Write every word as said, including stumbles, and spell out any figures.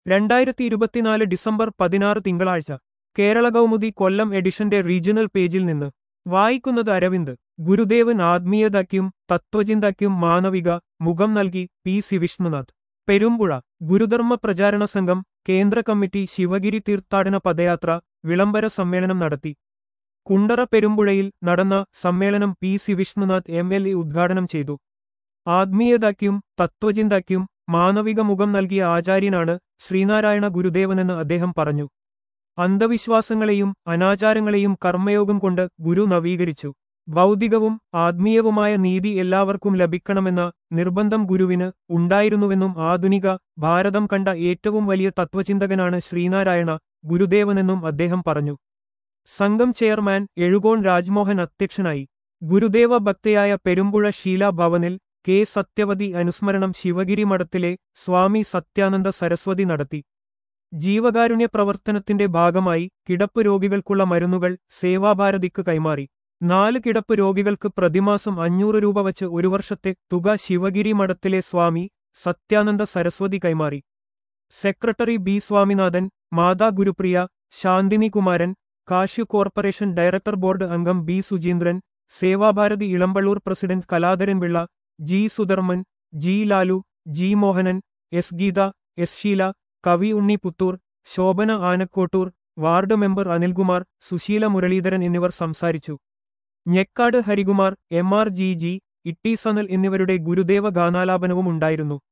രണ്ടായിരത്തി ഇരുപത്തിനാല് ഡിസംബർ പതിനാറ് തിങ്കളാഴ്ച കേരള കൗമുദി കൊല്ലം എഡിഷന്റെ റീജിയണൽ പേജിൽ നിന്ന് വായിക്കുന്നത് അരവിന്ദ്. ഗുരുദേവൻ ആത്മീയതയ്ക്കും തത്വചിന്തയ്ക്കും മാനവിക മുഖം നൽകി പി സി വിഷ്ണുനാഥ്. പെരുമ്പുഴ. ഗുരുധർമ്മ പ്രചാരണ സംഘം കേന്ദ്ര കമ്മിറ്റി ശിവഗിരി തീർത്ഥാടന പദയാത്ര വിളംബര സമ്മേളനം നടത്തി. കുണ്ടറ പെരുമ്പുഴയിൽ നടന്ന സമ്മേളനം P C Vishnunath M L A ഉദ്ഘാടനം ചെയ്തു. ആത്മീയതയ്ക്കും തത്വചിന്തയ്ക്കും മാനവിക മുഖം നൽകിയ ആചാര്യനാണ് ശ്രീനാരായണ ഗുരുദേവനെന്ന് അദ്ദേഹം പറഞ്ഞു. അന്ധവിശ്വാസങ്ങളെയും അനാചാരങ്ങളെയും കർമ്മയോഗം കൊണ്ട് ഗുരു നവീകരിച്ചു. ഭൗതികവും ആത്മീയവുമായ നീതി എല്ലാവർക്കും ലഭിക്കണമെന്ന നിർബന്ധം ഗുരുവിന് ഉണ്ടായിരുന്നുവെന്നും ആധുനിക ഭാരതം കണ്ട ഏറ്റവും വലിയ തത്വചിന്തകനാണ് ശ്രീനാരായണ ഗുരുദേവനെന്നും അദ്ദേഹം പറഞ്ഞു. സംഘം ചെയർമാൻ എഴുകോൺ രാജ്മോഹൻ അധ്യക്ഷനായി. ഗുരുദേവ ഭക്തയായ പെരുമ്പുഴ ശീലാ ഭവനിൽ കെ സത്യവതി അനുസ്മരണം ശിവഗിരി മഠത്തിലെ സ്വാമി സത്യാനന്ദ സരസ്വതി നടത്തി. ജീവകാരുണ്യ പ്രവർത്തനത്തിന്റെ ഭാഗമായി കിടപ്പ് രോഗികൾക്കുള്ള മരുന്നുകൾ സേവാഭാരതിക്ക് കൈമാറി. നാല് കിടപ്പ് രോഗികൾക്ക് പ്രതിമാസം അഞ്ഞൂറ് രൂപ വച്ച് ഒരു വർഷത്തെ തുക ശിവഗിരി മഠത്തിലെ സ്വാമി സത്യാനന്ദ സരസ്വതി കൈമാറി. Secretary B Swaminathan, Mata Gurupriya, Shantini Kumaran, cashew corporation director board അംഗം B Sujeendran, Sevabharathi Elampalloor president Kaladharan Pillai, G Sudharman, G Lalu, G Mohanan, S Geetha, S Sheela, കവി ഉണ്ണി പുത്തൂർ, ശോഭന ആനക്കോട്ടൂർ, വാർഡ് മെമ്പർ അനിൽകുമാർ, സുശീല മുരളീധരൻ എന്നിവർ സംസാരിച്ചു. Njekkad Harikumar, M R G G, Itty Sanal എന്നിവരുടെ ഗുരുദേവ ഗാനാലാപനവും ഉണ്ടായിരുന്നു.